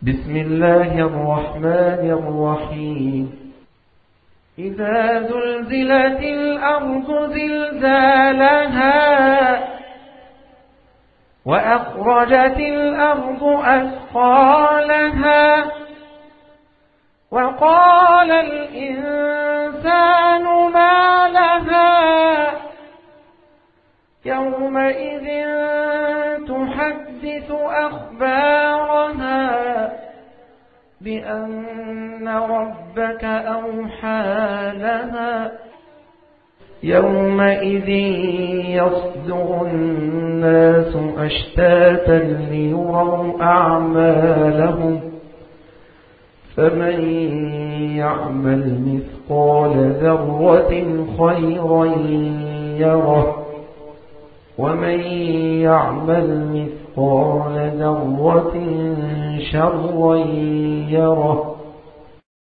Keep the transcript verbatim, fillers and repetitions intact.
بسم الله الرحمن الرحيم إذا زلزلت الأرض زلزالها وأخرجت الأرض أثقالها وقال الإنسان ما لها يومئذ تحدث أخبارها بأن ربك أوحى لها يومئذ يصدر الناس أشتاتا ليروا أعمالهم فمن يعمل مثقال ذرة خيرا يره ومن يعمل مثقال ذرة شرا يره